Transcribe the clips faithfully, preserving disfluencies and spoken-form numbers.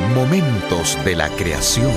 Momentos de la creación.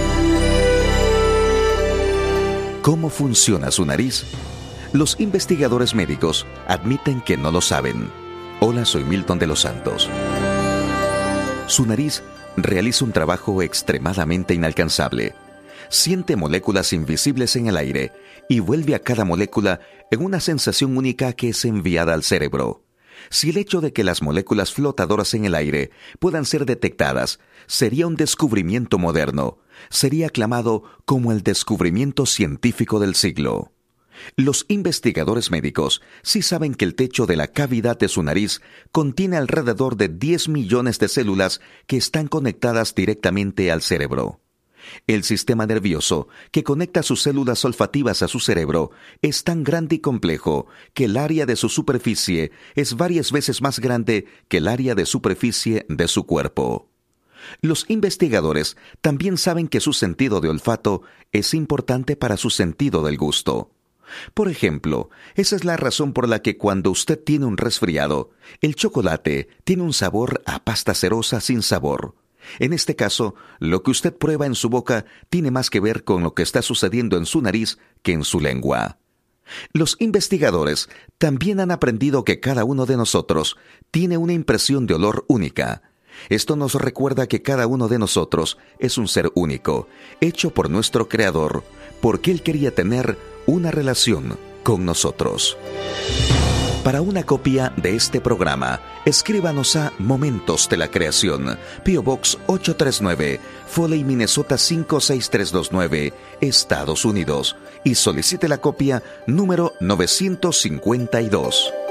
¿Cómo funciona su nariz? Los investigadores médicos admiten que no lo saben. Hola, soy Milton de los Santos. Su nariz realiza un trabajo extremadamente inalcanzable. Siente moléculas invisibles en el aire y vuelve a cada molécula en una sensación única que es enviada al cerebro. Si el hecho de que las moléculas flotadoras en el aire puedan ser detectadas sería un descubrimiento moderno, sería aclamado como el descubrimiento científico del siglo. Los investigadores médicos sí saben que el techo de la cavidad de su nariz contiene alrededor de diez millones de células que están conectadas directamente al cerebro. El sistema nervioso que conecta sus células olfativas a su cerebro es tan grande y complejo que el área de su superficie es varias veces más grande que el área de superficie de su cuerpo. Los investigadores también saben que su sentido de olfato es importante para su sentido del gusto. Por ejemplo, esa es la razón por la que cuando usted tiene un resfriado, el chocolate tiene un sabor a pasta cerosa sin sabor. En este caso, lo que usted prueba en su boca tiene más que ver con lo que está sucediendo en su nariz que en su lengua. Los investigadores también han aprendido que cada uno de nosotros tiene una impresión de olor única. Esto nos recuerda que cada uno de nosotros es un ser único, hecho por nuestro Creador, porque Él quería tener una relación con nosotros. Para una copia de este programa, escríbanos a Momentos de la Creación, P O Box ocho tres nueve, Foley, Minnesota cinco seis tres dos nueve, Estados Unidos, y solicite la copia número novecientos cincuenta y dos.